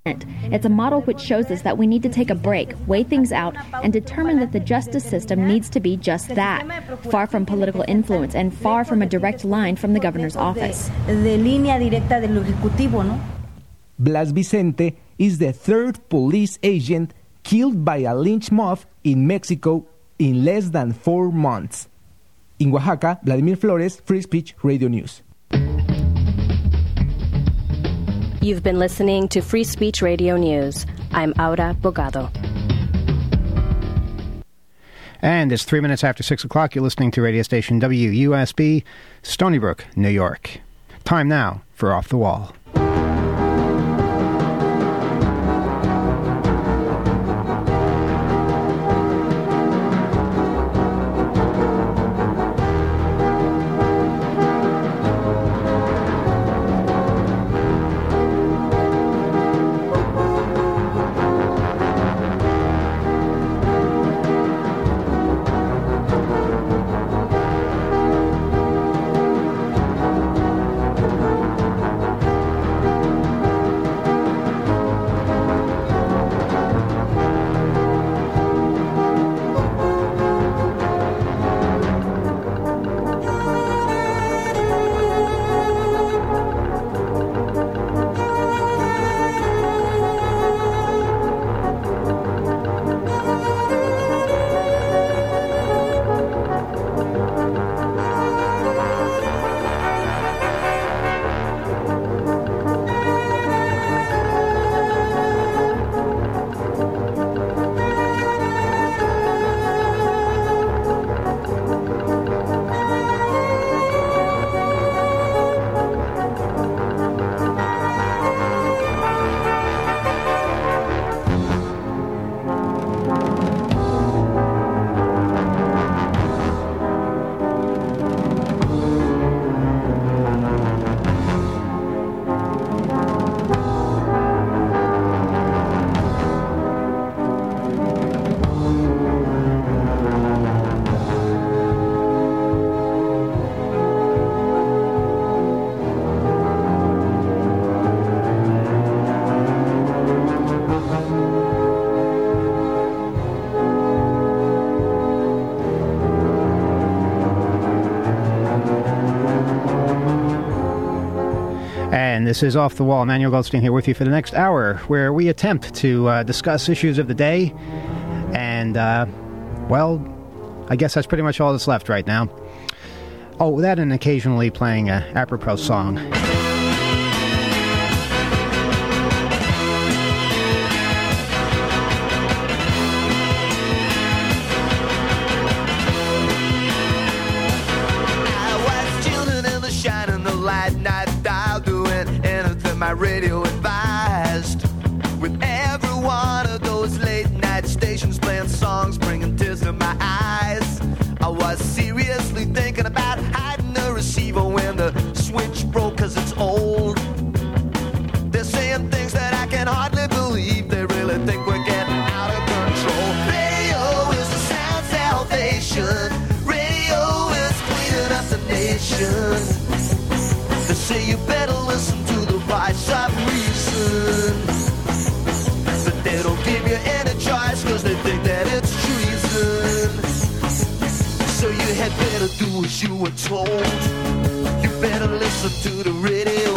It's a model which shows us that we need to take a break, weigh things out, and determine that the justice system needs to be just that, far from political influence and far from a direct line from the governor's office. Blas Vicente is the third police agent killed by a lynch mob in Mexico in less than 4 months. In Oaxaca, Vladimir Flores, Free Speech Radio News. You've been listening to Free Speech Radio News. I'm Aura Bogado. And it's 3 minutes after 6 o'clock. You're listening to radio station WUSB, Stony Brook, New York. Time now for Off the Wall. And this is Off the Wall. Emmanuel Goldstein here with you for the next hour, where we attempt to discuss issues of the day. And, well, I guess that's pretty much all that's left right now. Oh, that and occasionally playing a apropos song. My radio advised, with every one of those late night stations playing songs bringing tears to my eyes. I was seriously thinking about hiding the receiver when the switch broke, cause it's old. They're saying things that I can hardly believe. They really think we're getting out of control. Radio is the sound salvation. Radio is cleaning up the nation. They say you better listen to the voice of reason, but they don't give you any choice cause they think that it's treason. So you had better do as you were told. You better listen to the radio.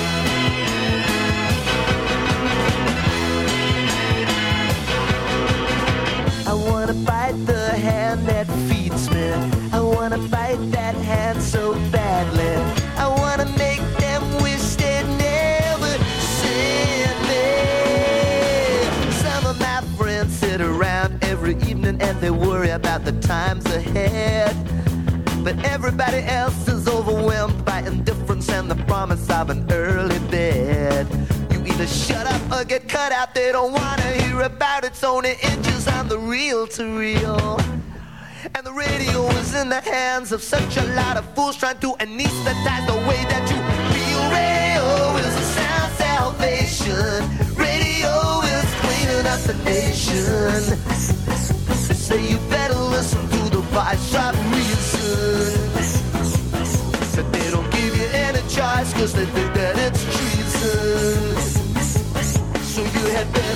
I wanna bite the hand that feeds me. I wanna bite that hand so badly. I wanna make them wish they'd never seen me. Some of my friends sit around every evening and they worry about the times ahead. But everybody else is overwhelmed by indifference and the promise of an early bed. You either shut up or get cut out. They don't wanna hear about it's only inches on the reel to reel. And the radio is in the hands of such a lot of fools trying to anesthetize the way that you feel. Radio is a sound salvation. Radio is cleaning up the nation. They say you better listen to the voice of reason. But they don't give you any choice cause they think that it's treason. So you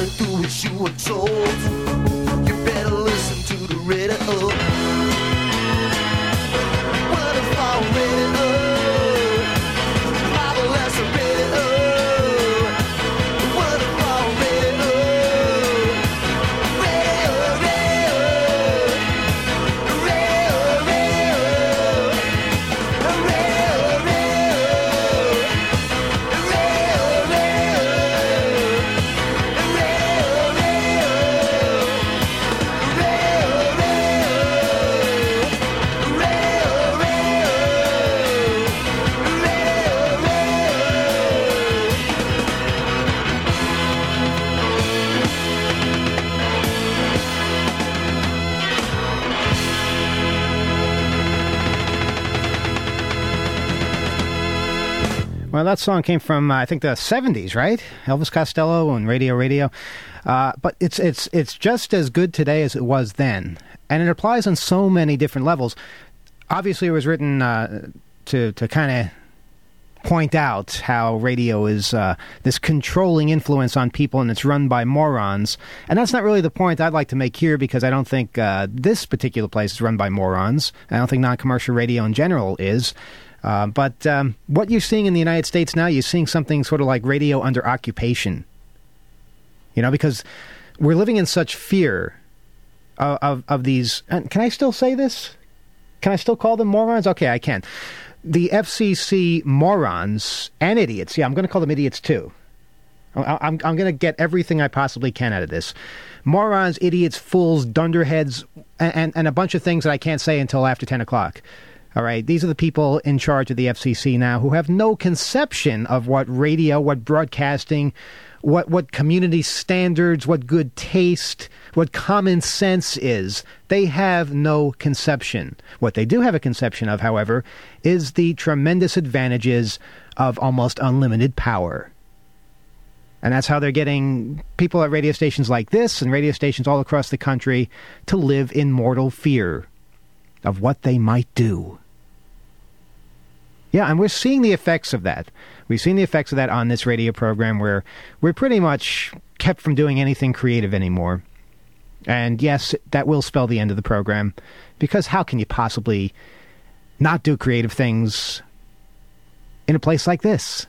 do what you were told. You better listen to the radio. Waterfall radio, marvelous radio. Waterfall radio, radio, radio, radio, radio, Well, that song came from, I think, the 70s, right? Elvis Costello and Radio. But it's just as good today as it was then. And it applies on so many different levels. Obviously, it was written to kind of point out how radio is this controlling influence on people, and it's run by morons. And that's not really the point I'd like to make here, because I don't think this particular place is run by morons. I don't think non-commercial radio in general is. But what you're seeing in the United States now, you're seeing something sort of like radio under occupation. You know, because we're living in such fear of these... Can I still say this? Can I still call them morons? Okay, I can. The FCC morons and idiots. Yeah, I'm going to call them idiots too. I'm going to get everything I possibly can out of this. Morons, idiots, fools, dunderheads, and a bunch of things that I can't say until after 10 o'clock. All right, these are the people in charge of the FCC now who have no conception of what radio, what broadcasting, what community standards, what good taste, what common sense is. They have no conception. What they do have a conception of, however, is the tremendous advantages of almost unlimited power. And that's how they're getting people at radio stations like this and radio stations all across the country to live in mortal fear of what they might do. Yeah, and we're seeing the effects of that. We've seen the effects of that on this radio program, where we're pretty much kept from doing anything creative anymore. And yes, that will spell the end of the program, because how can you possibly not do creative things in a place like this?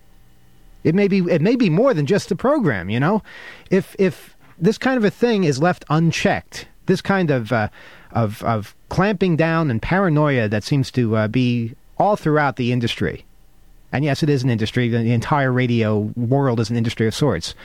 It may be more than just the program, you know? If this kind of a thing is left unchecked, this kind of clamping down and paranoia that seems to be all throughout the industry. And yes, it is an industry. The entire radio world is an industry of sorts.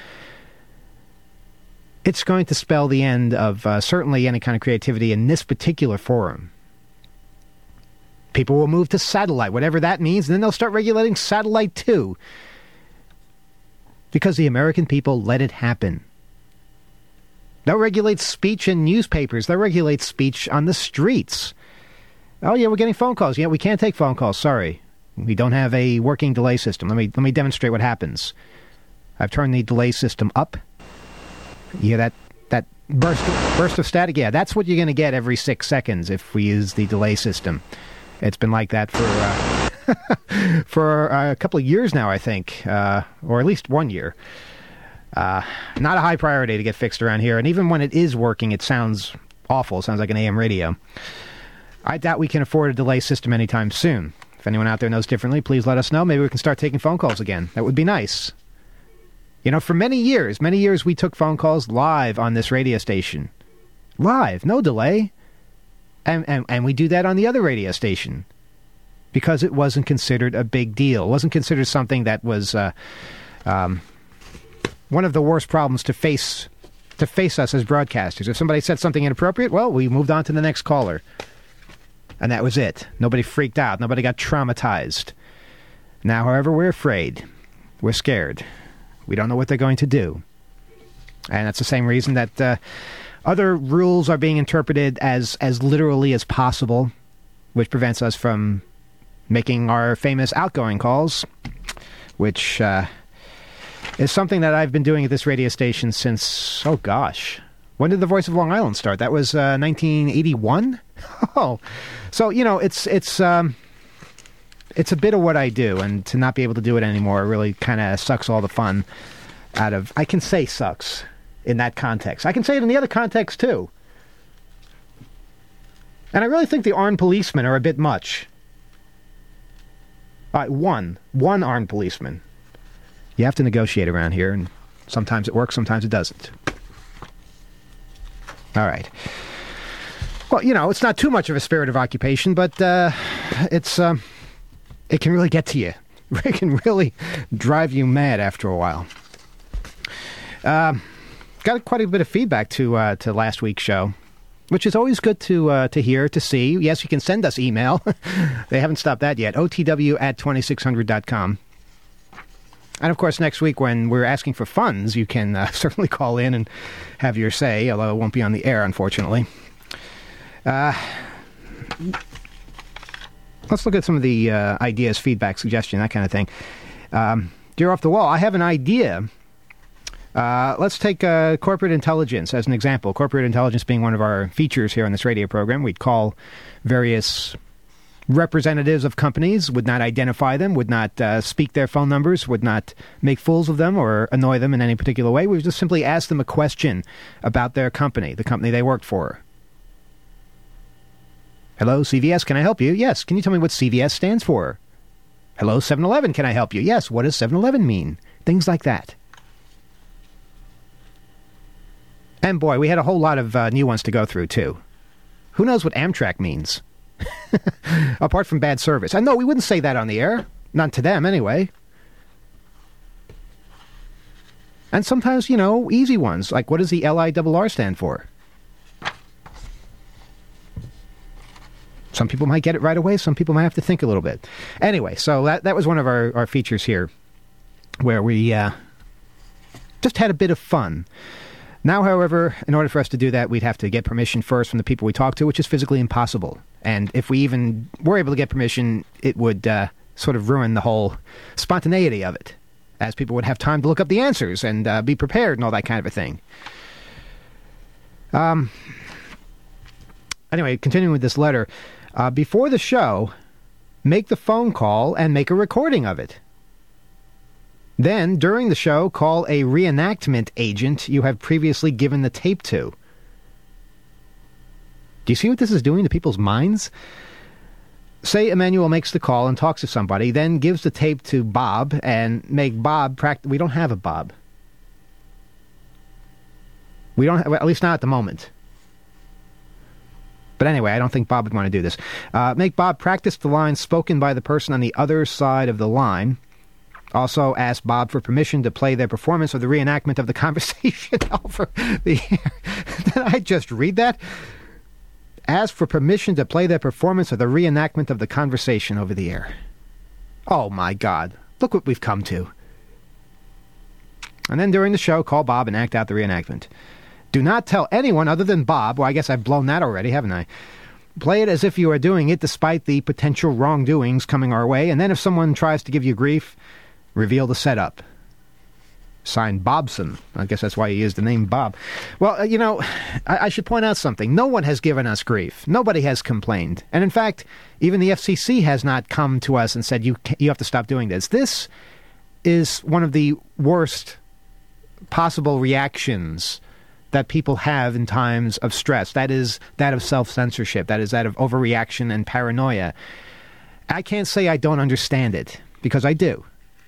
It's going to spell the end of certainly any kind of creativity in this particular forum. People will move to satellite, whatever that means, and then they'll start regulating satellite too. Because the American people let it happen. They'll regulate speech in newspapers. They'll regulate speech on the streets. Oh, yeah, we're getting phone calls. Yeah, we can't take phone calls. Sorry. We don't have a working delay system. Let me demonstrate what happens. I've turned the delay system up. You hear that burst of static? Yeah, that's what you're going to get every 6 seconds if we use the delay system. It's been like that for a couple of years now, I think, or at least 1 year. Not a high priority to get fixed around here, and even when it is working, it sounds awful. It sounds like an AM radio. I doubt we can afford a delay system anytime soon. If anyone out there knows differently, please let us know. Maybe we can start taking phone calls again. That would be nice. You know, for many years we took phone calls live on this radio station. Live, no delay. And we do that on the other radio station. Because it wasn't considered a big deal. It wasn't considered something that was one of the worst problems to face us as broadcasters. If somebody said something inappropriate, well, we moved on to the next caller. And that was it. Nobody freaked out. Nobody got traumatized. Now, however, we're afraid. We're scared. We don't know what they're going to do. And that's the same reason that other rules are being interpreted as literally as possible, which prevents us from making our famous outgoing calls, which is something that I've been doing at this radio station since, oh gosh, when did the Voice of Long Island start? That was 1981? Oh, so, you know, it's a bit of what I do, and to not be able to do it anymore really kind of sucks all the fun out of... I can say sucks. in that context. I can say it in the other context, too. And I really think the armed policemen are a bit much. All right, one armed policeman. You have to negotiate around here, and sometimes it works, sometimes it doesn't. All right. Well, it's not too much of a spirit of occupation, but it can really get to you. It can really drive you mad after a while. Got quite a bit of feedback to last week's show, which is always good to hear, to see. Yes, you can send us email. They haven't stopped that yet. OTW@2600.com. And, of course, next week when we're asking for funds, you can certainly call in and have your say, although it won't be on the air, unfortunately. Let's look at some of the ideas, feedback, suggestion, that kind of thing. Dear Off the Wall, I have an idea. Let's take corporate intelligence as an example. Corporate intelligence being one of our features here on this radio program. We'd call various representatives of companies, would not identify them, would not speak their phone numbers, would not make fools of them or annoy them in any particular way. We would just simply ask them a question about their company, the company they worked for. Hello, CVS, can I help you? Yes. Can you tell me what CVS stands for? Hello, 7-Eleven, can I help you? Yes. What does 7-Eleven mean? Things like that. And boy, we had a whole lot of new ones to go through, too. Who knows what Amtrak means? Apart from bad service. I know we wouldn't say that on the air. Not to them, anyway. And sometimes, easy ones, like what does the LIRR stand for? Some people might get it right away. Some people might have to think a little bit. Anyway, so that was one of our features here, where we just had a bit of fun. Now, however, in order for us to do that, we'd have to get permission first from the people we talk to, which is physically impossible. And if we even were able to get permission, it would sort of ruin the whole spontaneity of it, as people would have time to look up the answers and be prepared and all that kind of a thing. Anyway, continuing with this letter, before the show, make the phone call and make a recording of it. Then, during the show, call a reenactment agent you have previously given the tape to. Do you see what this is doing to people's minds? Say Emmanuel makes the call and talks to somebody, then gives the tape to Bob and make Bob practice. We don't have a Bob. We don't have, at least not at the moment. But anyway, I don't think Bob would want to do this. Make Bob practice the lines spoken by the person on the other side of the line. Also, ask Bob for permission to play their performance of the reenactment of the conversation over the air. Did I just read that? Ask for permission to play their performance of the reenactment of the conversation over the air. Oh, my God. Look what we've come to. And then during the show, call Bob and act out the reenactment. Do not tell anyone other than Bob. Well, I guess I've blown that already, haven't I? Play it as if you are doing it despite the potential wrongdoings coming our way. And then if someone tries to give you grief, reveal the setup. Signed, Bobson. I guess that's why he used the name Bob. Well, I should point out something. No one has given us grief. Nobody has complained. And in fact, even the FCC has not come to us and said, you have to stop doing this. This is one of the worst possible reactions that people have in times of stress. That is that of self-censorship. That is that of overreaction and paranoia. I can't say I don't understand it, because I do.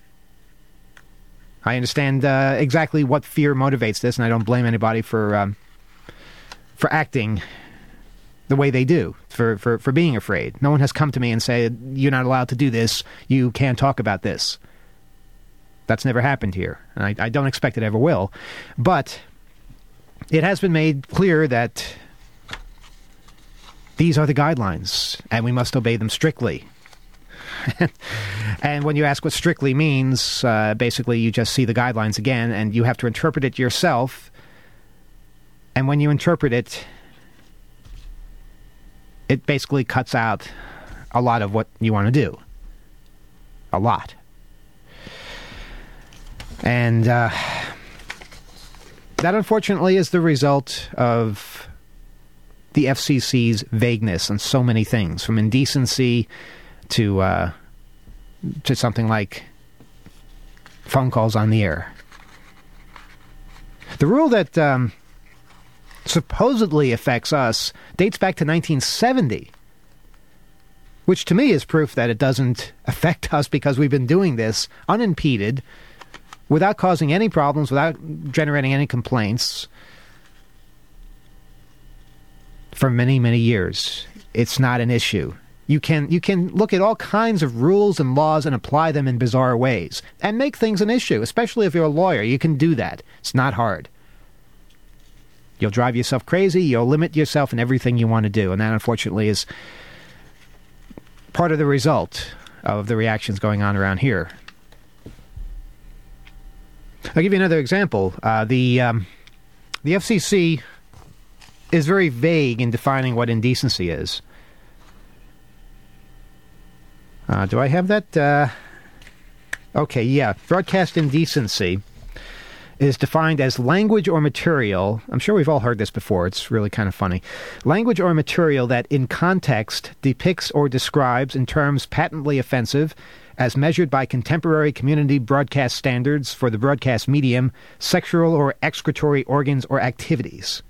I understand exactly what fear motivates this, and I don't blame anybody for acting the way they do, for being afraid. No one has come to me and said, you're not allowed to do this, you can't talk about this. That's never happened here, and I don't expect it ever will. But it has been made clear that these are the guidelines, and we must obey them strictly. And when you ask what strictly means, basically you just see the guidelines again, and you have to interpret it yourself. And when you interpret it, it basically cuts out a lot of what you want to do. A lot. And that, unfortunately, is the result of the FCC's vagueness on so many things, from indecency to something like phone calls on the air. The rule that supposedly affects us dates back to 1970, which to me is proof that it doesn't affect us because we've been doing this unimpeded, without causing any problems, without generating any complaints for many, many years. It's not an issue. You can look at all kinds of rules and laws and apply them in bizarre ways and make things an issue, especially if you're a lawyer. You can do that. It's not hard. You'll drive yourself crazy. You'll limit yourself in everything you want to do. And that, unfortunately, is part of the result of the reactions going on around here. I'll give you another example. The FCC is very vague in defining what indecency is. Do I have that? Okay, yeah. Broadcast indecency is defined as language or material. I'm sure we've all heard this before. It's really kind of funny. Language or material that in context depicts or describes in terms patently offensive as measured by contemporary community broadcast standards for the broadcast medium, sexual or excretory organs or activities.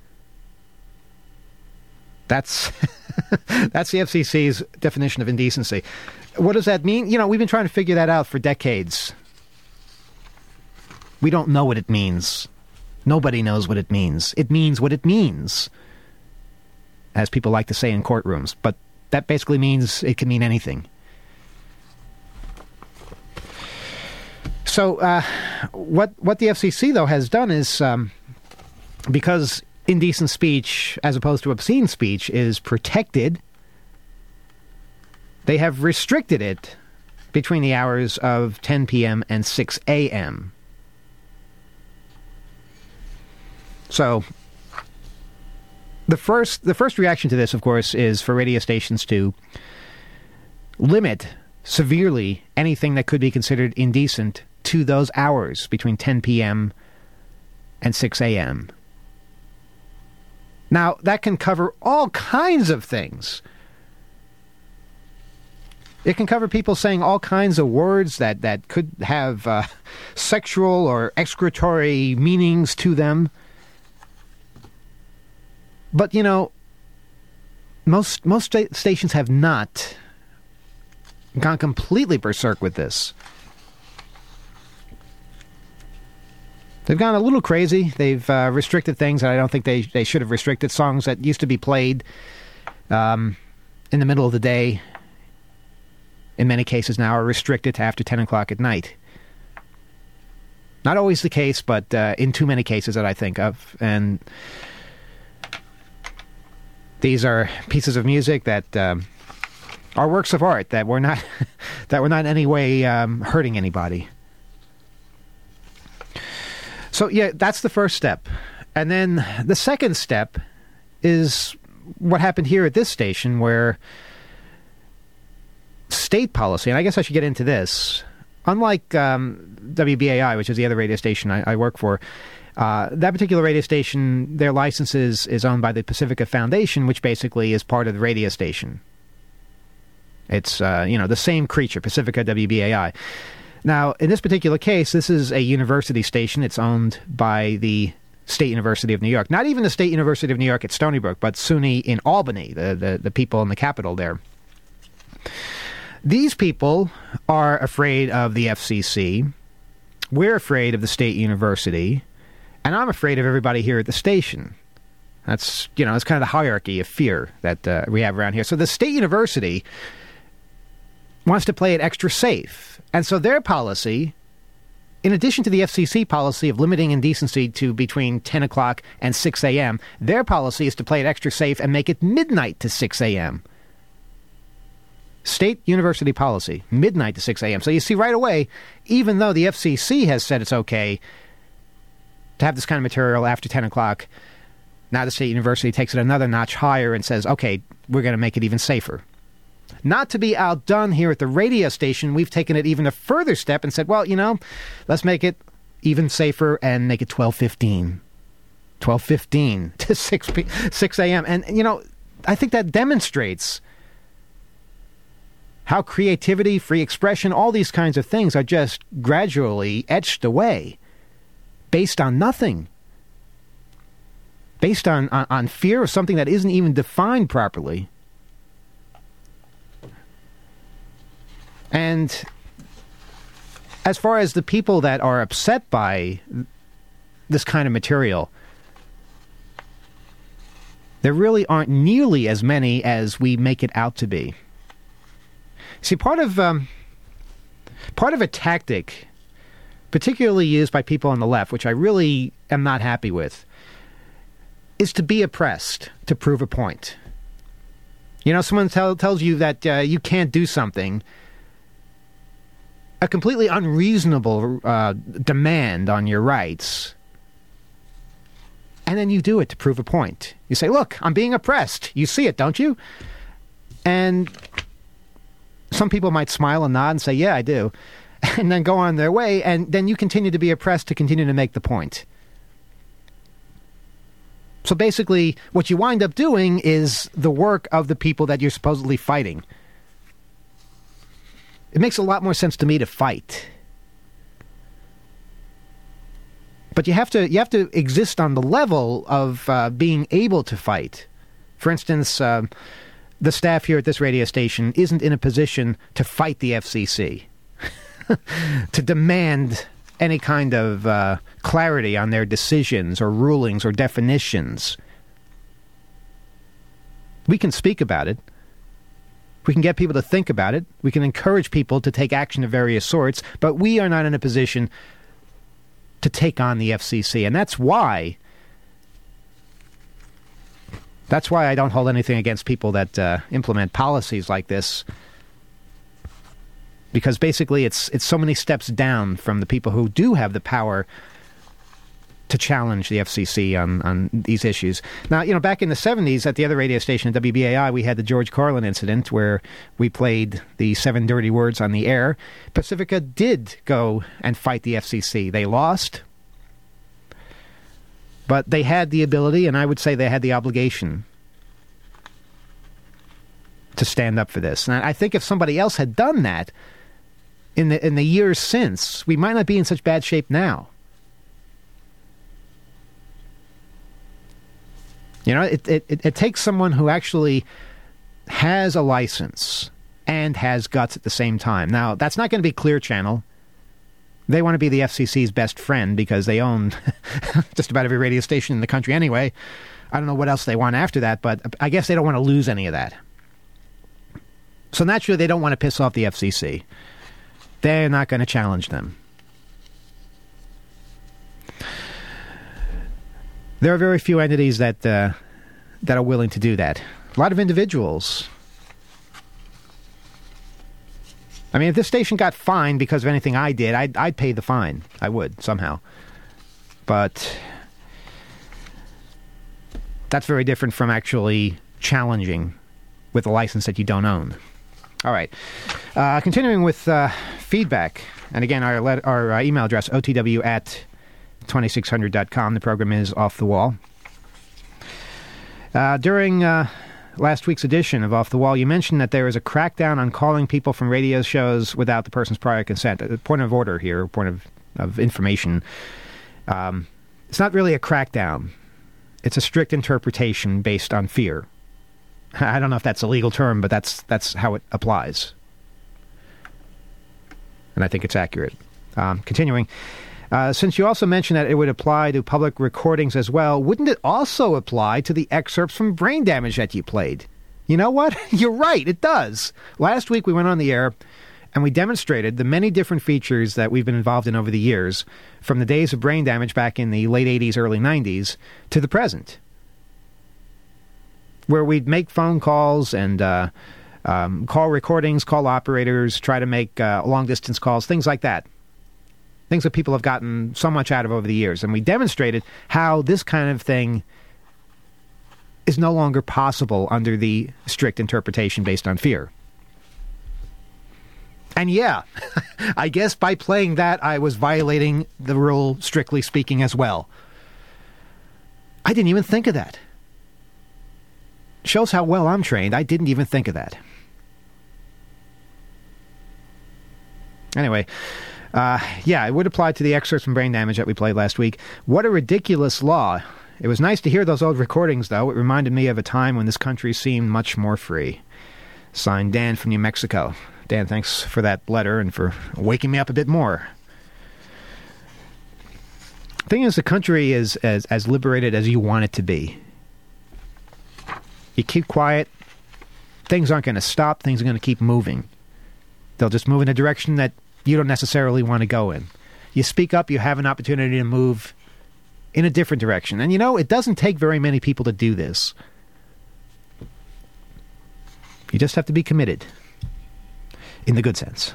That's that's the FCC's definition of indecency. What does that mean? You know, we've been trying to figure that out for decades. We don't know what it means. Nobody knows what it means. It means what it means, as people like to say in courtrooms. But that basically means it can mean anything. So what the FCC, though, has done is, because indecent speech, as opposed to obscene speech, is protected, they have restricted it between the hours of 10 p.m. and 6 a.m. So the first reaction to this, of course, is for radio stations to limit severely anything that could be considered indecent to those hours between 10 p.m. and 6 a.m. Now, that can cover all kinds of things. It can cover people saying all kinds of words that could have sexual or excretory meanings to them. But, you know, most stations have not gone completely berserk with this. They've gone a little crazy. They've restricted things that I don't think they should have restricted. Songs that used to be played in the middle of the day, in many cases now, are restricted to after 10 o'clock at night. Not always the case, but in too many cases that I think of. And these are pieces of music that are works of art that were not in any way hurting anybody. So, yeah, that's the first step. And then the second step is what happened here at this station, where state policy, and I guess I should get into this, unlike WBAI, which is the other radio station I work for, that particular radio station, their license is owned by the Pacifica Foundation, which basically is part of the radio station. It's, the same creature, Pacifica WBAI. Now, in this particular case, this is a university station. It's owned by the State University of New York. Not even the State University of New York at Stony Brook, but SUNY in Albany, the people in the capital there. These people are afraid of the FCC. We're afraid of the State University. And I'm afraid of everybody here at the station. That's, it's kind of the hierarchy of fear that we have around here. So the State University wants to play it extra safe. And so their policy, in addition to the FCC policy of limiting indecency to between 10 o'clock and 6 a.m., their policy is to play it extra safe and make it midnight to 6 a.m. State University policy, midnight to 6 a.m. So you see right away, even though the FCC has said it's okay to have this kind of material after 10 o'clock, now the State University takes it another notch higher and says, okay, we're going to make it even safer. Not to be outdone here at the radio station, we've taken it even a further step and said, well, let's make it even safer and make it 12:15 to 6 a.m. And, I think that demonstrates how creativity, free expression, all these kinds of things are just gradually etched away based on nothing. based on fear of something that isn't even defined properly. And as far as the people that are upset by this kind of material, there really aren't nearly as many as we make it out to be. See, part of a tactic, particularly used by people on the left, which I really am not happy with, is to be oppressed to prove a point. You know, someone tells you that you can't do something, a completely unreasonable demand on your rights, and then you do it to prove a point. You say, look, I'm being oppressed. You see it, don't you? And some people might smile and nod and say, yeah, I do. And then go on their way, and then you continue to be oppressed to continue to make the point. So basically, what you wind up doing is the work of the people that you're supposedly fighting. It makes a lot more sense to me to fight. But you have to exist on the level of being able to fight. For instance, the staff here at this radio station isn't in a position to fight the FCC, to demand any kind of clarity on their decisions or rulings or definitions. We can speak about it. We can get people to think about it. We can encourage people to take action of various sorts, but we are not in a position to take on the FCC. And that's why I don't hold anything against people that implement policies like this, because basically it's so many steps down from the people who do have the power to challenge the FCC on these issues. Now, you know, back in the 70s at the other radio station at WBAI, we had the George Carlin incident where we played the 7 dirty words on the air. Pacifica did go and fight the FCC. They lost, but they had the ability, and I would say they had the obligation to stand up for this. And I think if somebody else had done that in the years since, we might not be in such bad shape now. You know, it takes someone who actually has a license and has guts at the same time. Now, that's not going to be Clear Channel. They want to be the FCC's best friend because they own just about every radio station in the country anyway. I don't know what else they want after that, but I guess they don't want to lose any of that. So naturally, they don't want to piss off the FCC. They're not going to challenge them. There are very few entities that are willing to do that. A lot of individuals. I mean, if this station got fined because of anything I did, I'd pay the fine. I would, somehow. But that's very different from actually challenging with a license that you don't own. All right. Continuing with feedback. And again, our email address, otw@2600.com. The program is Off the Wall. During last week's edition of Off the Wall, you mentioned that there is a crackdown on calling people from radio shows without the person's prior consent. A point of order here, a point of information. It's not really a crackdown. It's a strict interpretation based on fear. I don't know if that's a legal term, but that's how it applies. And I think it's accurate. Continuing. Since you also mentioned that it would apply to public recordings as well, wouldn't it also apply to the excerpts from Brain Damage that you played? You know what? You're right, it does. Last week we went on the air and we demonstrated the many different features that we've been involved in over the years, from the days of Brain Damage back in the late 80s, early 90s, to the present, where we'd make phone calls and call recordings, call operators, try to make long-distance calls, things like that. Things that people have gotten so much out of over the years. And we demonstrated how this kind of thing is no longer possible under the strict interpretation based on fear. And yeah, I guess by playing that, I was violating the rule, strictly speaking, as well. I didn't even think of that. Shows how well I'm trained. I didn't even think of that. Anyway, yeah, it would apply to the excerpts from Brain Damage that we played last week. What a ridiculous law. It was nice to hear those old recordings, though. It reminded me of a time when this country seemed much more free. Signed, Dan from New Mexico. Dan, thanks for that letter and for waking me up a bit more. The thing is, the country is as liberated as you want it to be. You keep quiet, things aren't going to stop, things are going to keep moving. They'll just move in a direction that you don't necessarily want to go in. You speak up, you have an opportunity to move in a different direction. And you know, it doesn't take very many people to do this. You just have to be committed. In the good sense.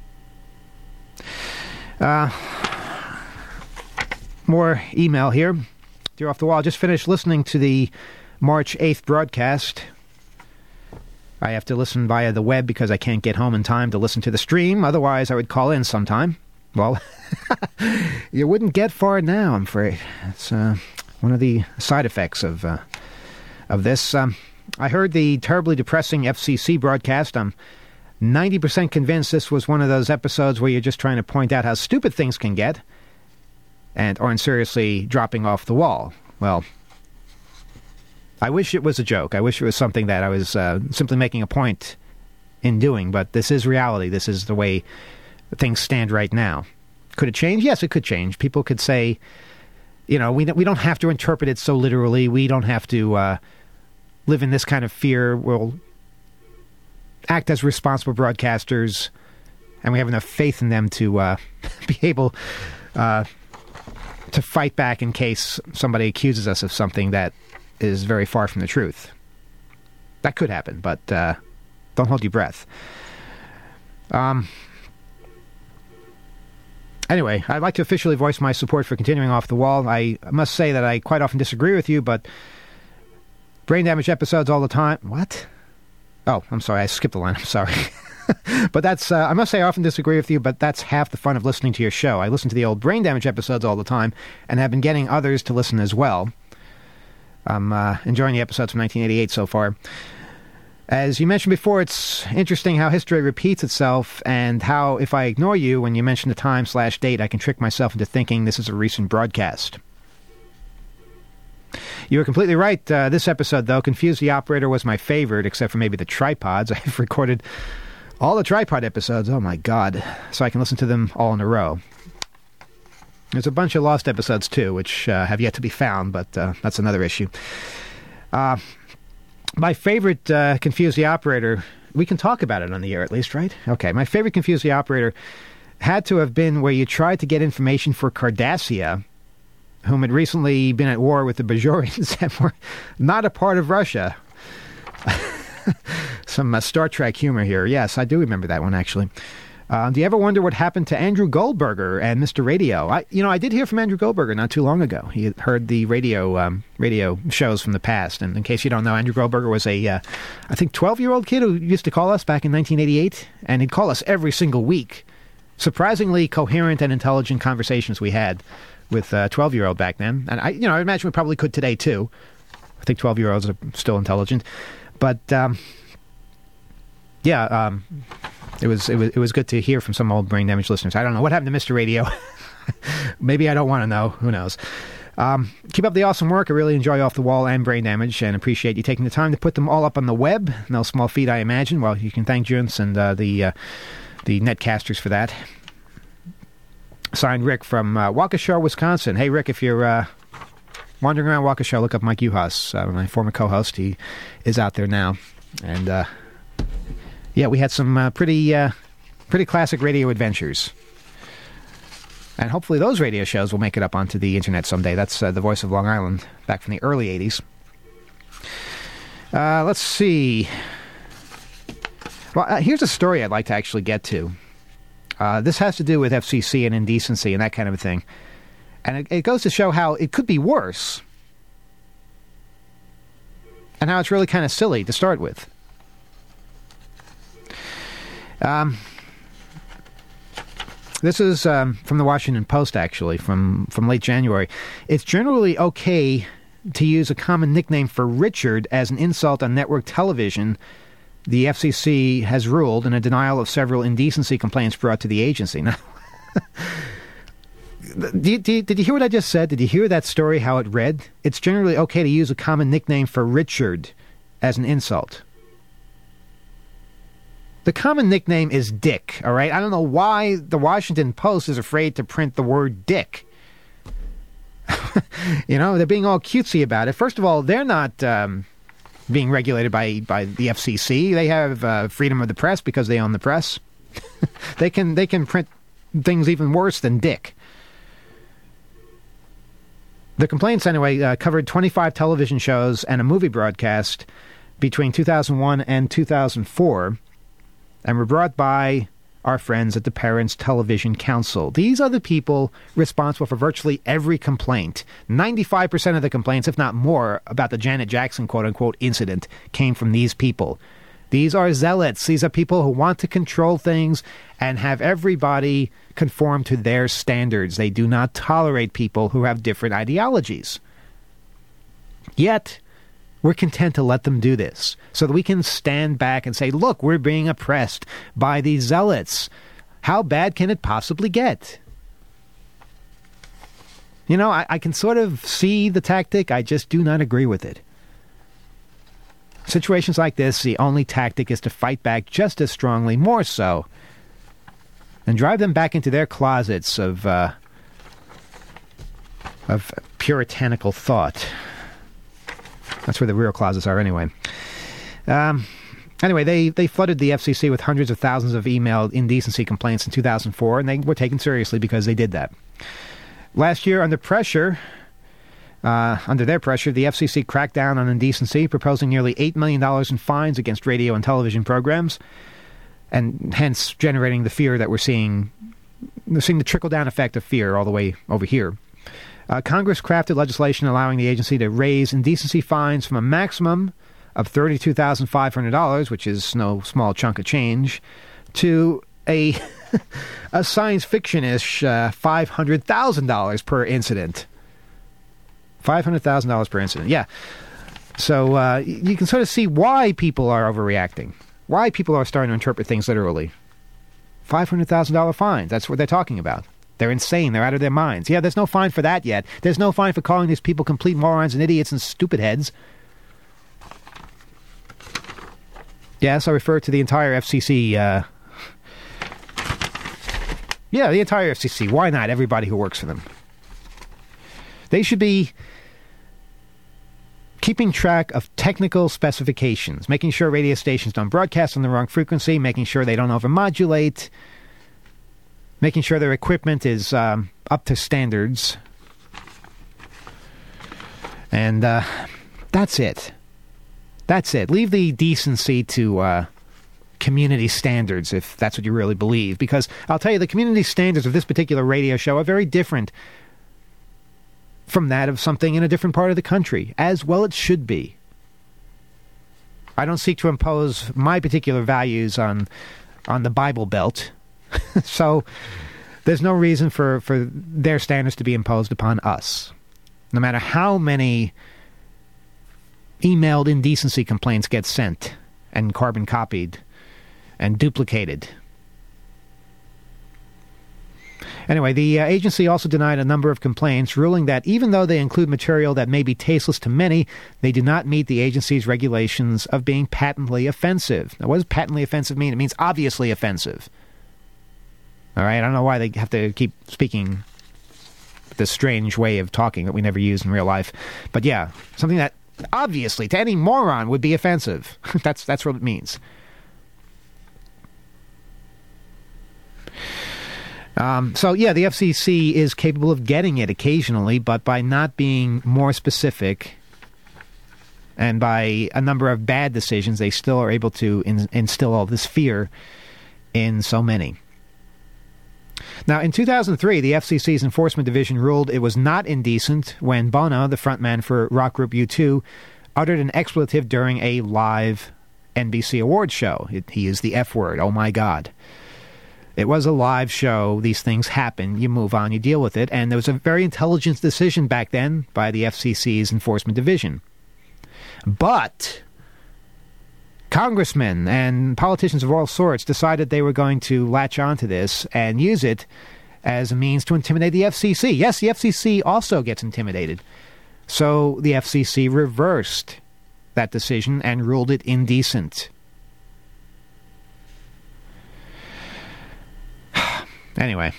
More email here. Dear Off the Wall, just finished listening to the March 8th broadcast. I have to listen via the web because I can't get home in time to listen to the stream. Otherwise, I would call in sometime. Well, you wouldn't get far now, I'm afraid. It's one of the side effects of this. I heard the terribly depressing FCC broadcast. I'm 90% convinced this was one of those episodes where you're just trying to point out how stupid things can get and aren't seriously dropping off the wall. Well, I wish it was a joke. I wish it was something that I was simply making a point in doing, but this is reality. This is the way things stand right now. Could it change? Yes, it could change. People could say, you know, we don't have to interpret it so literally. We don't have to live in this kind of fear. We'll act as responsible broadcasters, and we have enough faith in them to be able to fight back in case somebody accuses us of something that is very far from the truth. That could happen, but don't hold your breath. Anyway, I'd like to officially voice my support for continuing Off the Wall. I must say that I quite often disagree with you, but brain damage episodes all the time. What? Oh, I'm sorry, I skipped the line. I'm sorry. But that's, I must say I often disagree with you, but that's half the fun of listening to your show. I listen to the old brain damage episodes all the time and have been getting others to listen as well. I'm enjoying the episodes from 1988 so far. As you mentioned before, it's interesting how history repeats itself and how if I ignore you when you mention the time/date, I can trick myself into thinking this is a recent broadcast. You were completely right. This episode, though, Confuse the Operator was my favorite, except for maybe the tripods. I've recorded all the tripod episodes. Oh, my God. So I can listen to them all in a row. There's a bunch of lost episodes, too, which have yet to be found, but that's another issue. My favorite Confuse the Operator, we can talk about it on the air at least, right? Okay, my favorite Confuse the Operator had to have been where you tried to get information for Cardassia, whom had recently been at war with the Bajorians and were not a part of Russia. Some Star Trek humor here. Yes, I do remember that one, actually. Do you ever wonder what happened to Andrew Goldberger and Mr. Radio? I did hear from Andrew Goldberger not too long ago. He had heard the radio shows from the past. And in case you don't know, Andrew Goldberger was a, I think, 12-year-old kid who used to call us back in 1988. And he'd call us every single week. Surprisingly coherent and intelligent conversations we had with a 12-year-old back then. And I imagine we probably could today, too. I think 12-year-olds are still intelligent. But, It was good to hear from some old brain damage listeners. I don't know what happened to Mr. Radio. Maybe I don't want to know. Who knows? Keep up the awesome work. I really enjoy Off the Wall and Brain Damage and appreciate you taking the time to put them all up on the web. No small feat, I imagine. Well, you can thank Junce and the netcasters for that. Signed, Rick from Waukesha, Wisconsin. Hey, Rick, if you're wandering around Waukesha, look up Mike Uhas, my former co-host. He is out there now. And yeah, we had some pretty classic radio adventures. And hopefully those radio shows will make it up onto the internet someday. That's the Voice of Long Island back from the early 80s. Let's see. Well, here's a story I'd like to actually get to. This has to do with FCC and indecency and that kind of a thing. And it goes to show how it could be worse. And how it's really kind of silly to start with. This is from the Washington Post, actually, from late January. It's generally okay to use a common nickname for Richard as an insult on network television, the FCC has ruled in a denial of several indecency complaints brought to the agency. Now, Did you hear what I just said? Did you hear that story, how it read? It's generally okay to use a common nickname for Richard as an insult. The common nickname is Dick, all right? I don't know why the Washington Post is afraid to print the word Dick. They're being all cutesy about it. First of all, they're not being regulated by the FCC. They have freedom of the press because they own the press. They can print things even worse than Dick. The complaints, anyway, covered 25 television shows and a movie broadcast between 2001 and 2004, and were brought by our friends at the Parents Television Council. These are the people responsible for virtually every complaint. 95% of the complaints, if not more, about the Janet Jackson quote-unquote incident came from these people. These are zealots. These are people who want to control things and have everybody conform to their standards. They do not tolerate people who have different ideologies. Yet, we're content to let them do this so that we can stand back and say, look, we're being oppressed by these zealots. How bad can it possibly get? I can sort of see the tactic. I just do not agree with it. Situations like this, the only tactic is to fight back just as strongly, more so, and drive them back into their closets of puritanical thought. That's where the real closets are, anyway. Anyway, they flooded the FCC with hundreds of thousands of emailed indecency complaints in 2004, and they were taken seriously because they did that. Last year, under their pressure, the FCC cracked down on indecency, proposing nearly $8 million in fines against radio and television programs, and hence generating the fear that we're seeing the trickle-down effect of fear all the way over here. Congress crafted legislation allowing the agency to raise indecency fines from a maximum of $32,500, which is no small chunk of change, to a science fiction-ish $500,000 per incident. $500,000 per incident, yeah. So you can sort of see why people are overreacting, why people are starting to interpret things literally. $500,000 fines, that's what they're talking about. They're insane. They're out of their minds. Yeah, there's no fine for that yet. There's no fine for calling these people complete morons and idiots and stupid heads. Yes, I refer to the entire FCC. The entire FCC. Why not? Everybody who works for them. They should be keeping track of technical specifications, making sure radio stations don't broadcast on the wrong frequency, making sure they don't overmodulate, making sure their equipment is up to standards. And that's it. That's it. Leave the decency to community standards, if that's what you really believe. Because I'll tell you, the community standards of this particular radio show are very different from that of something in a different part of the country. As well it should be. I don't seek to impose my particular values on the Bible Belt. So there's no reason for their standards to be imposed upon us. No matter how many emailed indecency complaints get sent and carbon copied and duplicated. Anyway, the agency also denied a number of complaints, ruling that even though they include material that may be tasteless to many, they do not meet the agency's regulations of being patently offensive. Now, what does patently offensive mean? It means obviously offensive. All right, I don't know why they have to keep speaking this strange way of talking that we never use in real life. But yeah, something that obviously to any moron would be offensive. That's what it means. So yeah, the FCC is capable of getting it occasionally, but by not being more specific and by a number of bad decisions, they still are able to instill all this fear in so many. Now, in 2003, the FCC's Enforcement Division ruled it was not indecent when Bono, the frontman for rock group U2, uttered an expletive during a live NBC Awards show. He used the F word, oh my God. It was a live show. These things happen. You move on, you deal with it. And there was a very intelligent decision back then by the FCC's Enforcement Division. But congressmen and politicians of all sorts decided they were going to latch onto this and use it as a means to intimidate the FCC. Yes, the FCC also gets intimidated. So the FCC reversed that decision and ruled it indecent. Anyway,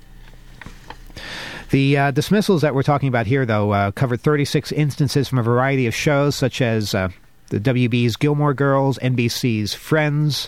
the dismissals that we're talking about here, though, covered 36 instances from a variety of shows, such as the WB's Gilmore Girls, NBC's Friends,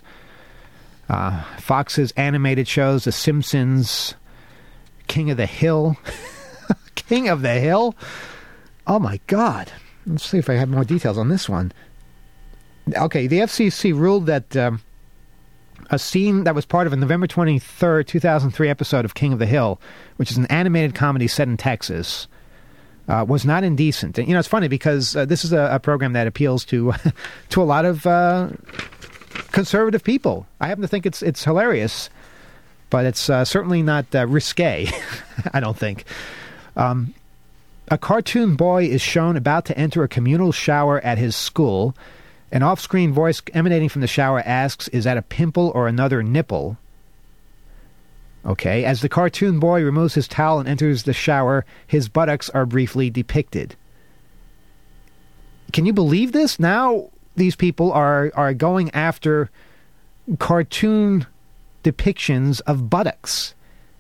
Fox's animated shows, The Simpsons, King of the Hill. King of the Hill? Oh, my God. Let's see if I have more details on this one. Okay, the FCC ruled that a scene that was part of a November 23rd, 2003 episode of King of the Hill, which is an animated comedy set in Texas, was not indecent. And, it's funny because this is a program that appeals to to a lot of conservative people. I happen to think it's hilarious, but it's certainly not risque, I don't think. A cartoon boy is shown about to enter a communal shower at his school. An off-screen voice emanating from the shower asks, "Is that a pimple or another nipple?" Okay, as the cartoon boy removes his towel and enters the shower, his buttocks are briefly depicted. Can you believe this? Now these people are going after cartoon depictions of buttocks.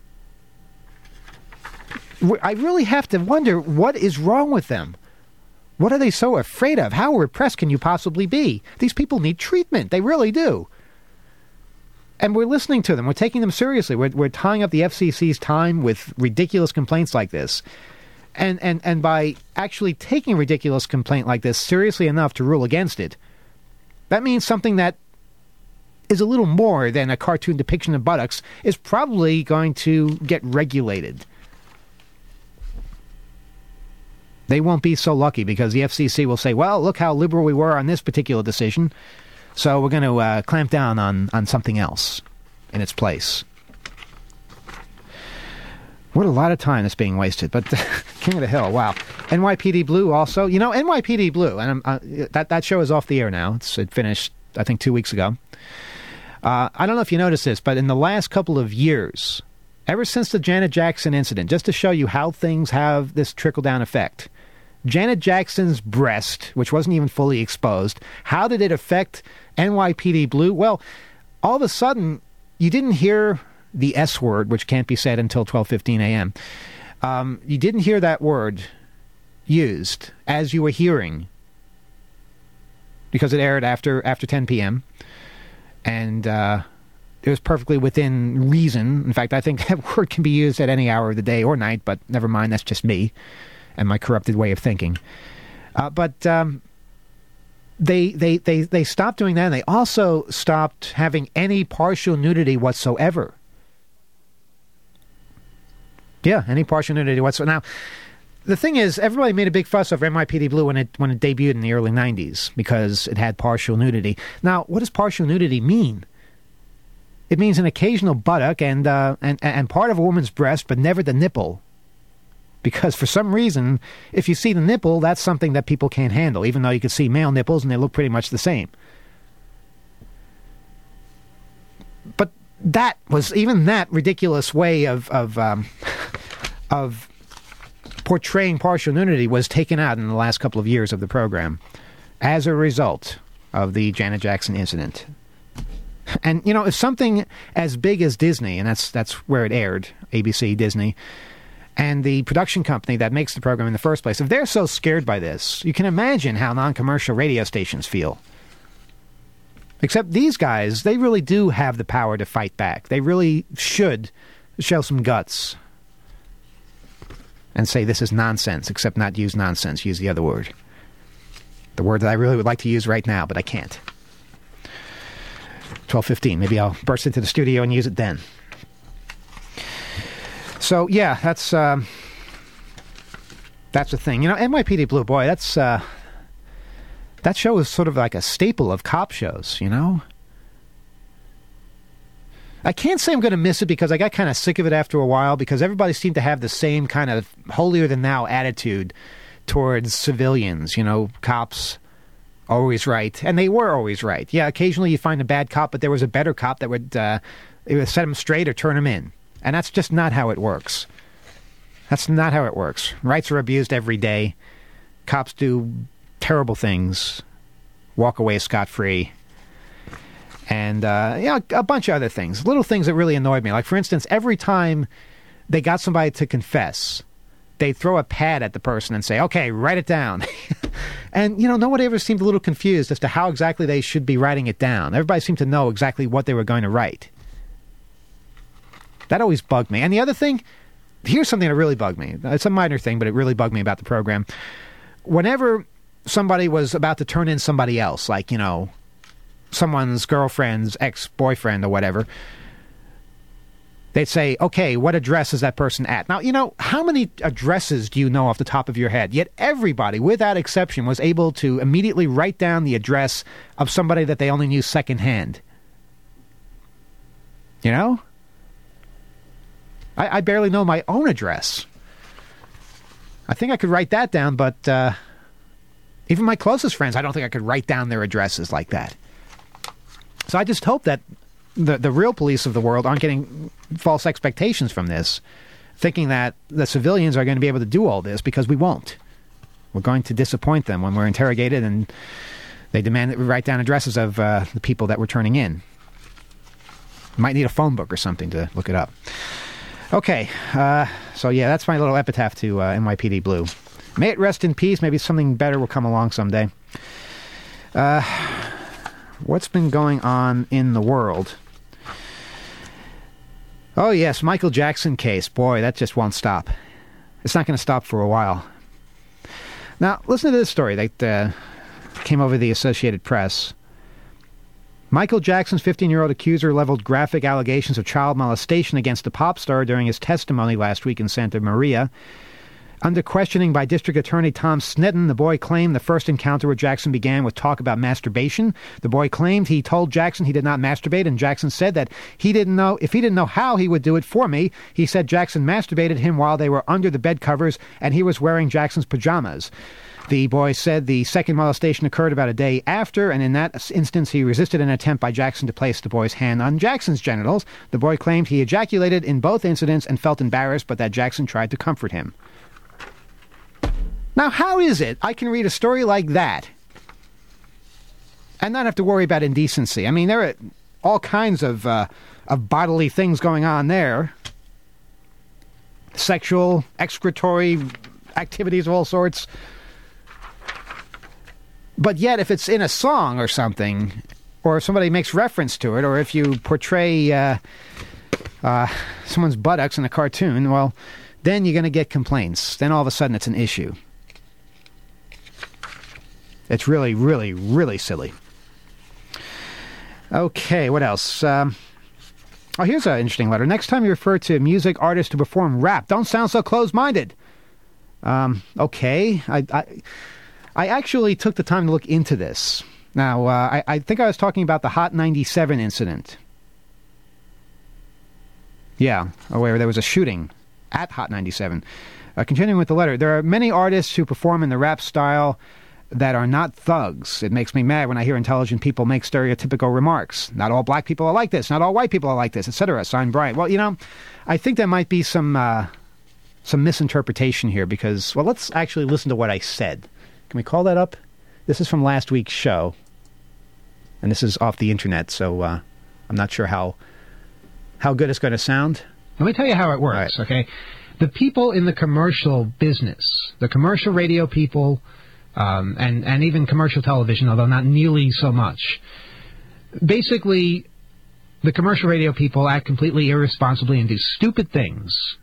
I really have to wonder what is wrong with them. What are they so afraid of? How repressed can you possibly be? These people need treatment. They really do. And we're listening to them. We're taking them seriously. We're tying up the FCC's time with ridiculous complaints like this. And by actually taking a ridiculous complaint like this seriously enough to rule against it, that means something that is a little more than a cartoon depiction of buttocks is probably going to get regulated. They won't be so lucky because the FCC will say, well, look how liberal we were on this particular decision, so we're going to clamp down on something else in its place. What a lot of time that's being wasted. But King of the Hill, wow. NYPD Blue also. NYPD Blue, and that show is off the air now. It finished, I think, 2 weeks ago. I don't know if you noticed this, but in the last couple of years, ever since the Janet Jackson incident, just to show you how things have this trickle-down effect, Janet Jackson's breast, which wasn't even fully exposed, how did it affect NYPD Blue? Well, all of a sudden, you didn't hear the S word, which can't be said until 12:15 a.m. You didn't hear that word used as you were hearing because it aired after 10 p.m. And it was perfectly within reason. In fact, I think that word can be used at any hour of the day or night, but never mind, that's just me and my corrupted way of thinking. But they stopped doing that, and they also stopped having any partial nudity whatsoever. Yeah, any partial nudity whatsoever. Now, the thing is, everybody made a big fuss over NYPD Blue when it debuted in the early 90s because it had partial nudity. Now, what does partial nudity mean? It means an occasional buttock and part of a woman's breast, but never the nipple. Because for some reason, if you see the nipple, that's something that people can't handle, even though you can see male nipples and they look pretty much the same. But even that ridiculous way of portraying partial nudity was taken out in the last couple of years of the program as a result of the Janet Jackson incident. And, if something as big as Disney, and that's where it aired, ABC, Disney, and the production company that makes the program in the first place, if they're so scared by this, you can imagine how non-commercial radio stations feel. Except these guys, they really do have the power to fight back. They really should show some guts and say this is nonsense, except not use nonsense, use the other word. The word that I really would like to use right now, but I can't. 12:15. Maybe I'll burst into the studio and use it then. So, yeah, that's the thing. NYPD Blue, boy, that show is sort of like a staple of cop shows, I can't say I'm going to miss it because I got kind of sick of it after a while because everybody seemed to have the same kind of holier-than-thou attitude towards civilians, cops always right. And they were always right. Yeah, occasionally you find a bad cop, but there was a better cop that would either set him straight or turn him in. And that's just not how it works. That's not how it works. Rights are abused every day. Cops do terrible things, walk away scot-free. And, a bunch of other things. Little things that really annoyed me. Like, for instance, every time they got somebody to confess, they'd throw a pad at the person and say, okay, write it down. And, nobody ever seemed a little confused as to how exactly they should be writing it down. Everybody seemed to know exactly what they were going to write. That always bugged me. And the other thing, here's something that really bugged me. It's a minor thing, but it really bugged me about the program. Whenever somebody was about to turn in somebody else, like, someone's girlfriend's ex-boyfriend or whatever, they'd say, okay, what address is that person at? Now, how many addresses do you know off the top of your head? Yet everybody, without exception, was able to immediately write down the address of somebody that they only knew secondhand. I barely know my own address. I think I could write that down, but even my closest friends, I don't think I could write down their addresses like that. So I just hope that the real police of the world aren't getting false expectations from this, thinking that the civilians are going to be able to do all this, because we won't. We're going to disappoint them when we're interrogated and they demand that we write down addresses of the people that we're turning in. Might need a phone book or something to look it up. Okay, so yeah, that's my little epitaph to NYPD Blue. May it rest in peace. Maybe something better will come along someday. What's been going on in the world? Oh, yes, Michael Jackson case. Boy, that just won't stop. It's not going to stop for a while. Now, listen to this story that came over the Associated Press. Michael Jackson's 15-year-old accuser leveled graphic allegations of child molestation against the pop star during his testimony last week in Santa Maria. Under questioning by District Attorney Tom Sneddon, the boy claimed the first encounter with Jackson began with talk about masturbation. The boy claimed he told Jackson he did not masturbate, and Jackson said that if he didn't know how, he would do it for me. He said Jackson masturbated him while they were under the bed covers, and he was wearing Jackson's pajamas. The boy said the second molestation occurred about a day after, and in that instance he resisted an attempt by Jackson to place the boy's hand on Jackson's genitals. The boy claimed he ejaculated in both incidents and felt embarrassed, but that Jackson tried to comfort him. Now, how is it I can read a story like that and not have to worry about indecency? I mean, there are all kinds of bodily things going on there. Sexual, excretory activities of all sorts. But yet, if it's in a song or something, or if somebody makes reference to it, or if you portray someone's buttocks in a cartoon, well, then you're going to get complaints. Then all of a sudden it's an issue. It's really, really, really silly. Okay, what else? Here's an interesting letter. Next time you refer to music artists to perform rap, don't sound so close-minded. Okay. I actually took the time to look into this. Now, I think I was talking about the Hot 97 incident. Yeah, where there was a shooting at Hot 97. Continuing with the letter, there are many artists who perform in the rap style that are not thugs. It makes me mad when I hear intelligent people make stereotypical remarks. Not all black people are like this. Not all white people are like this, etc. Signed, Brian. Well, I think there might be some misinterpretation here because, well, let's actually listen to what I said. Can we call that up? This is from last week's show. And this is off the internet, so I'm not sure how good it's going to sound. Let me tell you how it works, right. Okay? The people in the commercial business, the commercial radio people, and even commercial television, although not nearly so much, basically, the commercial radio people act completely irresponsibly and do stupid things.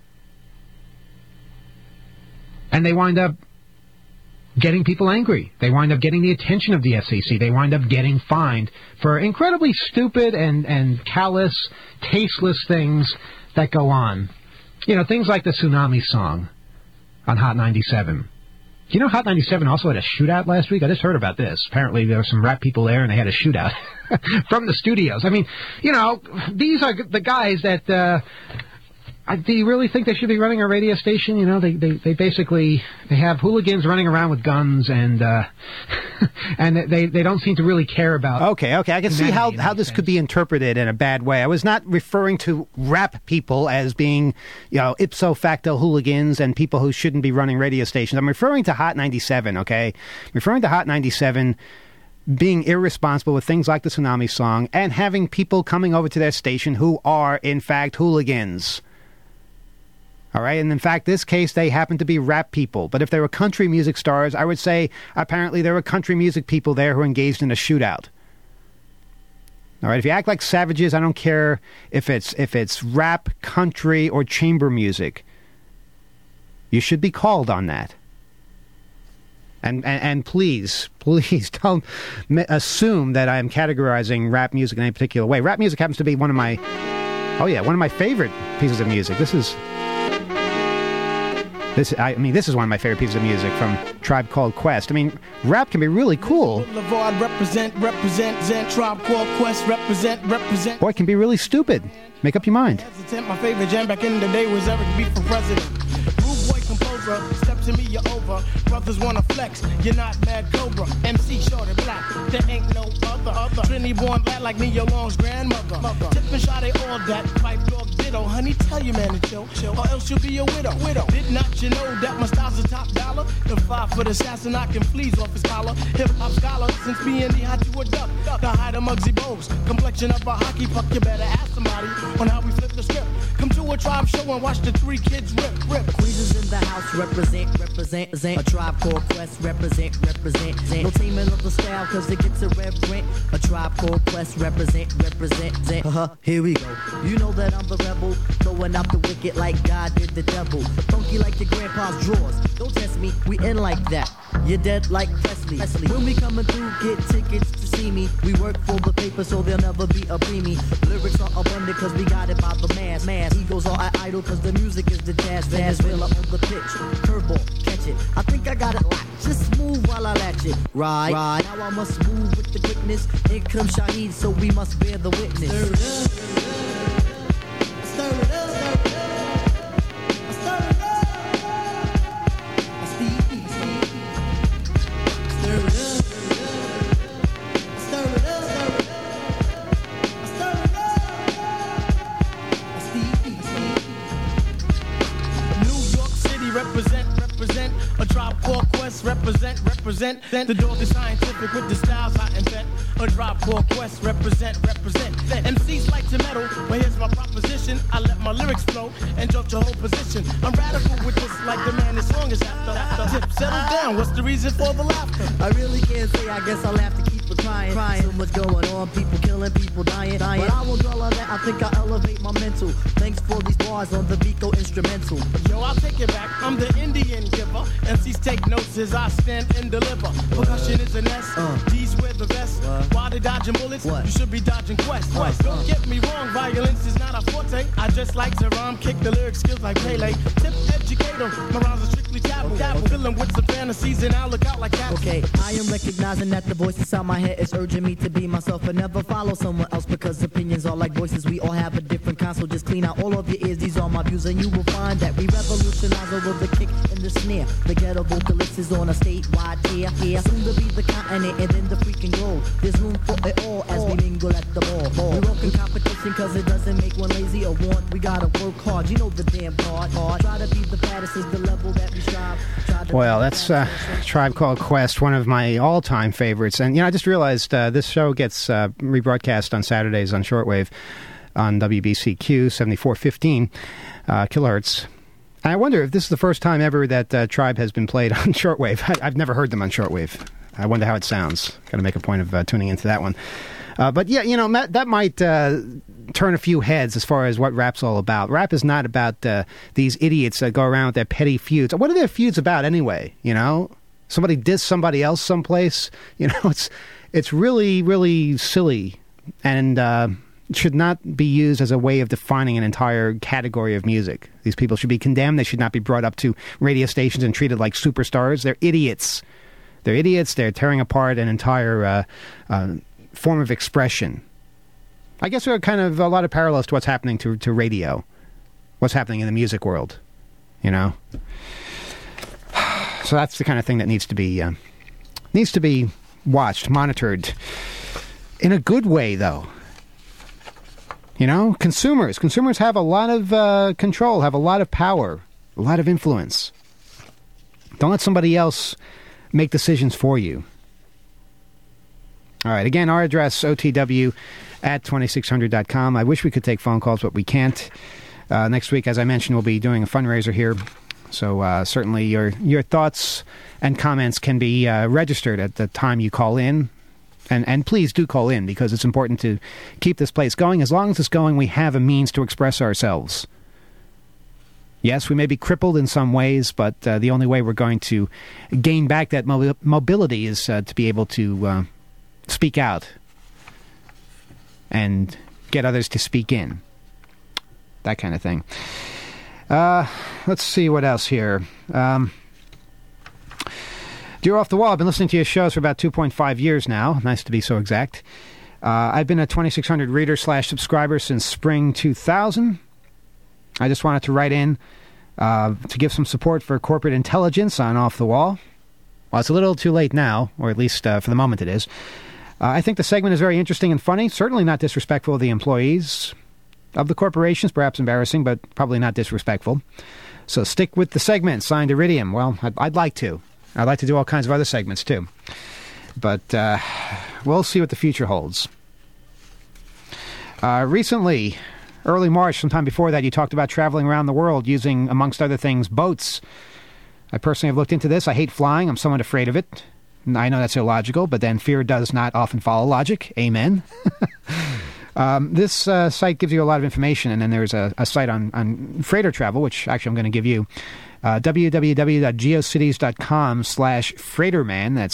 And they wind up getting people angry. They wind up getting the attention of the FCC. They wind up getting fined for incredibly stupid and callous, tasteless things that go on. Things like the Tsunami song on Hot 97. Do you know Hot 97 also had a shootout last week? I just heard about this. Apparently there were some rap people there and they had a shootout from the studios. I mean, these are the guys that... do you really think they should be running a radio station? They basically have hooligans running around with guns and and they don't seem to really care about. Okay. I can see how this could be interpreted in a bad way. I was not referring to rap people as being, ipso facto hooligans and people who shouldn't be running radio stations. I'm referring to Hot 97, okay? Referring to Hot 97 being irresponsible with things like the Tsunami song and having people coming over to their station who are, in fact, hooligans. All right, and in fact, this case, they happen to be rap people. But if they were country music stars, I would say apparently there were country music people there who engaged in a shootout. All right, if you act like savages, I don't care if it's rap, country, or chamber music. You should be called on that. And please don't assume that I am categorizing rap music in any particular way. Rap music happens to be one of my favorite pieces of music. This is one of my favorite pieces of music from Tribe Called Quest. I mean, rap can be really cool. Represent, Tribe Called Quest, represent. Or it can be really stupid. Make up your mind. My favorite jam back in the day was Eric B for president. Rude boy composer, step to me, you're over. Brothers wanna flex, you're not Mad Cobra. MC short and black, there ain't no other. Trinity born black like Neo Long's grandmother. Tip and shot, they all that. Pipe dog ditto, honey, tell your man to chill, or else you'll be a widow. Did not you know that my style's a top dollar? The 5-foot assassin knocking fleas off his collar. Hip hop scholar, since being the hot you a duck. The height of Muggsy Bogues, complexion of a hockey puck. You better ask somebody on how we flip the script. Come to a Tribe show and watch the 3 kids rip. Queens is in the house, represent. A Tribe Called Quest, represent. No taming of the style, cause it gets a reverent. A Tribe Called Quest, represent. Here we go. You know that I'm the rebel, throwing out the wicked like God did the devil. Funky like your grandpa's drawers. Don't test me, we in like that. You're dead like Presley. When we coming through, get tickets to see me. We work for the paper, so there'll never be a preemie. Lyrics are abundant, cause we got it by the mass. Egos are idle, cause the music is the jazz. Venezuela on the pitch, curveball, catch it. I think I got it locked, just move while I latch it. Right. Now I must move with the quickness. Here comes Shaheed, so we must bear the witness. Stir it up. Represent. A Tribe Called Quest, represent. The dog is scientific with the styles I invent. A Tribe Called Quest, represent. MCs like to meddle, but here's my proposition. I let my lyrics flow and jump your whole position. I'm radical with this, like the man this song is after. Tip, settle down, what's the reason for the laughter? I really can't say, I guess I'll have to keep it crying. So much going on, people killing, people dying. But I won't dwell on that, I think I'll elevate my mental. Thanks for these bars on the Vico instrumental. Yo, I'll take it back, I'm the Indian giver. MCs take notes as I stand and deliver. Percussion is an S, D's wear the vest. While they dodging bullets, you should be dodging Quest. Don't get me wrong, violence is not a forte. I just like to rhyme, kick the lyric skills like Pele. Tip, educate them, my rhymes are strictly taboo. Filling with some fantasies and I'll look out like that. Okay, I am recognizing that the voice inside my head is urging me to be myself and never follow someone else, because opinions are like voices. We all have a different kind, so just clean out all of your ears. These are my views, and you will find that we revolutionize over the kick and the snare. The ghetto vocalist is on a statewide tier. Soon to be the continent and then the freaking globe. There's room for it all as we mingle at the ball. We work in competition cause it doesn't make one lazy or want. We gotta work hard, you know the damn part. Try to be the baddest is the level that we strive. Well, that's Tribe Called Quest, one of my all-time favorites. And, I just realized this show gets rebroadcast on Saturdays on shortwave on WBCQ 7415 kilohertz. And I wonder if this is the first time ever that Tribe has been played on shortwave. I've never heard them on shortwave. I wonder how it sounds. Got to make a point of tuning into that one. But yeah, that might turn a few heads as far as what rap's all about. Rap is not about these idiots that go around with their petty feuds. What are their feuds about anyway? Somebody diss somebody else someplace. It's really, really silly, and should not be used as a way of defining an entire category of music. These people should be condemned. They should not be brought up to radio stations and treated like superstars. They're idiots. They're tearing apart an entire form of expression. I guess there are kind of a lot of parallels to what's happening to radio, what's happening in the music world, So that's the kind of thing that needs to be watched, monitored. In a good way, though. You know, consumers have a lot of control, have a lot of power, a lot of influence. Don't let somebody else make decisions for you. All right, again, our address, otw@2600.com. I wish we could take phone calls, but we can't. Next week, as I mentioned, we'll be doing a fundraiser here. So certainly your thoughts and comments can be registered at the time you call in. And please do call in, because it's important to keep this place going. As long as it's going, we have a means to express ourselves. Yes, we may be crippled in some ways, but the only way we're going to gain back that mobility is to be able to speak out and get others to speak in. That kind of thing. Let's see what else here. Dear Off the Wall, I've been listening to your shows for about 2.5 years now. Nice to be so exact. I've been a 2600 reader/subscriber since spring 2000. I just wanted to write in to give some support for corporate intelligence on Off the Wall. Well, it's a little too late now, or at least for the moment it is. I think the segment is very interesting and funny, certainly not disrespectful of the employees of the corporations, perhaps embarrassing, but probably not disrespectful. So stick with the segment, signed Iridium. Well, I'd like to. I'd like to do all kinds of other segments, too. But we'll see what the future holds. Recently, early March, sometime before that, you talked about traveling around the world using, amongst other things, boats. I personally have looked into this. I hate flying. I'm somewhat afraid of it. I know that's illogical, but then fear does not often follow logic. Amen. This site gives you a lot of information, and then there's a site on freighter travel, which actually I'm going to give you. www.geocities.com/freighterman. That's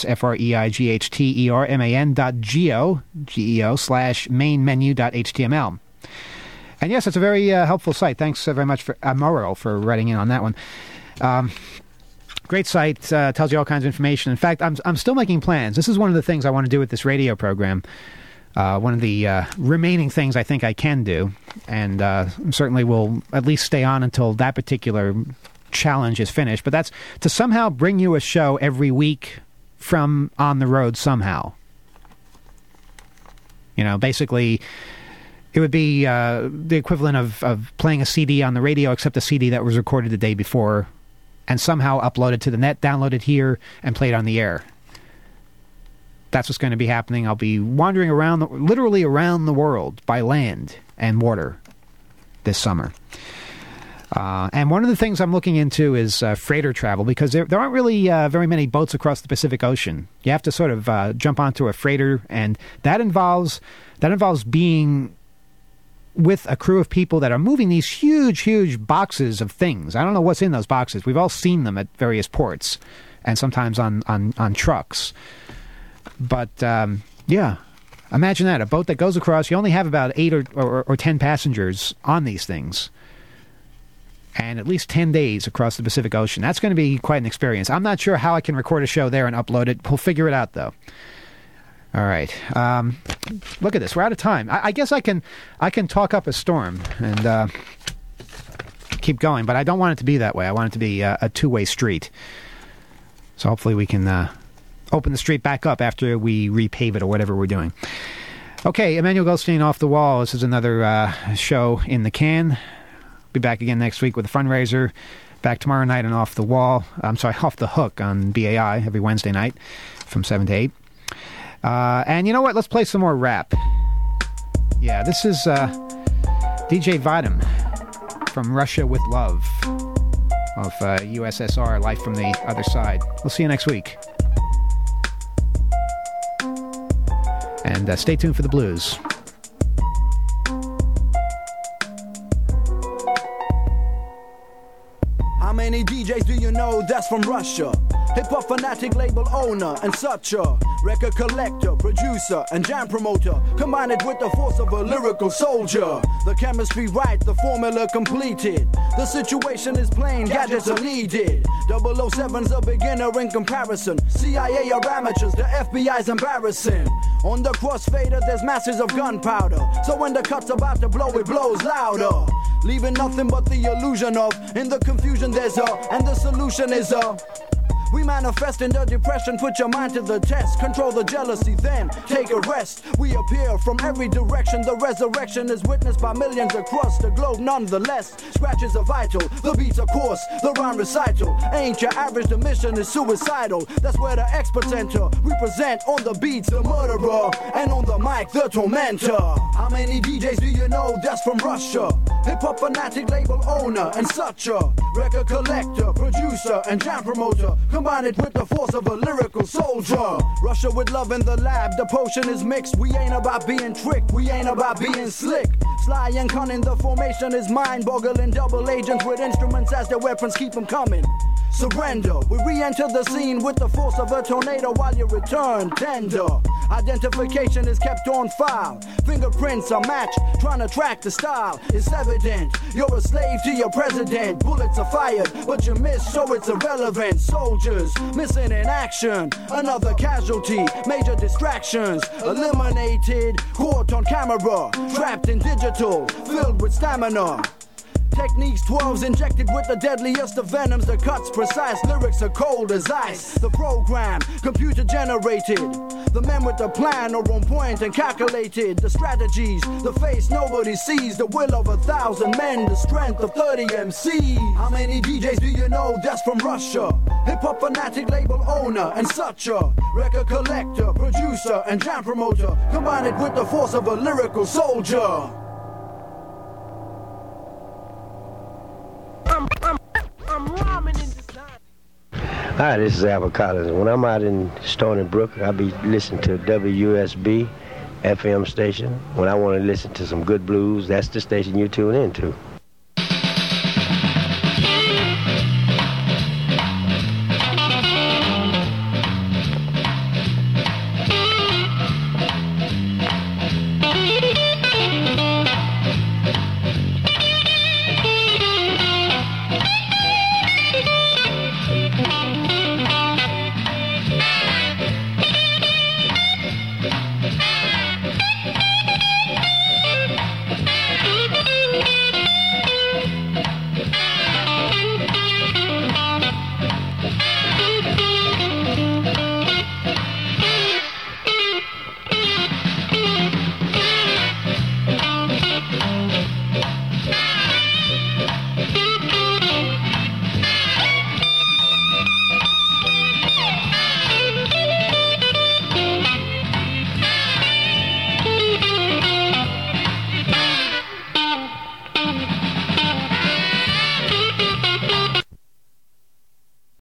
FREIGHTERMAN.geo/main menu.html. And yes, it's a very helpful site. Thanks very much for Amoro for writing in on that one. Great site, tells you all kinds of information. In fact, I'm still making plans. This is one of the things I want to do with this radio program. One of the remaining things I think I can do, and certainly will at least stay on until that particular challenge is finished. But that's to somehow bring you a show every week from on the road somehow. You know, basically, it would be the equivalent of playing a CD on the radio, except a CD that was recorded the day before and somehow uploaded to the net, downloaded here, and played on the air. That's what's going to be happening. I'll be wandering around, literally around the world by land and water this summer. And one of the things I'm looking into is freighter travel, because there aren't really very many boats across the Pacific Ocean. You have to sort of jump onto a freighter, and that involves being with a crew of people that are moving these huge, huge boxes of things. I don't know what's in those boxes. We've all seen them at various ports and sometimes on trucks. But, yeah, imagine that. A boat that goes across, you only have about 8 or 10 passengers on these things. And at least 10 days across the Pacific Ocean. That's going to be quite an experience. I'm not sure how I can record a show there and upload it. We'll figure it out, though. All right. Look at this. We're out of time. I guess I can talk up a storm and keep going, but I don't want it to be that way. I want it to be a two-way street. So hopefully we can open the street back up after we repave it or whatever we're doing. Okay, Emmanuel Goldstein, Off the Wall. This is another show in the can. Be back again next week with a fundraiser. Back tomorrow night on Off the Wall. I'm sorry, Off the Hook on BAI every Wednesday night from 7 to 8. And you know what? Let's play some more rap. Yeah, this is DJ Vadim from Russia with Love of USSR, Life from the Other Side. We'll see you next week. And stay tuned for the blues. How many DJs do you know that's from Russia? Hip-hop fanatic, label owner, and such a record collector, producer, and jam promoter. Combine it with the force of a lyrical soldier. The chemistry right, the formula completed. The situation is plain, gadgets are needed. 007's a beginner in comparison. CIA are amateurs, the FBI's embarrassing. On the crossfader, there's masses of gunpowder. So when the cut's about to blow, it blows louder. Leaving nothing but the illusion of, in the confusion there's a, and the solution is a We manifest in the depression, put your mind to the test. Control the jealousy, then take a rest. We appear from every direction. The resurrection is witnessed by millions across the globe. Nonetheless, scratches are vital. The beats are coarse, the rhyme recital ain't your average. The mission is suicidal. That's where the experts enter. We present on the beats the murderer, and on the mic the tormentor. How many DJs do you know that's from Russia? Hip-hop fanatic, label owner, and such a record collector, producer, and jam promoter. Combine it with the force of a lyrical soldier. Russia with love in the lab, the potion is mixed. We ain't about being tricked, we ain't about being slick. Sly and cunning, the formation is mind-boggling. Double agents with instruments as their weapons keep them coming. Surrender, we re-enter the scene with the force of a tornado while you return tender. Identification is kept on file. Fingerprints are matched, trying to track the style. It's evident, you're a slave to your president. Bullets are fired, but you miss, so it's irrelevant. Soldiers missing in action, another casualty. Major distractions eliminated, caught on camera, trapped in digital, filled with stamina. Techniques 12s injected with the deadliest of venoms. The cuts precise, lyrics are cold as ice. The program, computer generated. The men with the plan are on point and calculated. The strategies, the face nobody sees. The will of 1,000 men, the strength of 30 MCs. How many DJs do you know that's from Russia? Hip-hop fanatic, label owner, and such a record collector, producer, and jam promoter. Combine it with the force of a lyrical soldier. Hi, this is Albert Collins. When I'm out in Stony Brook, I'll be listening to WUSB FM station. When I want to listen to some good blues, that's the station you tune into.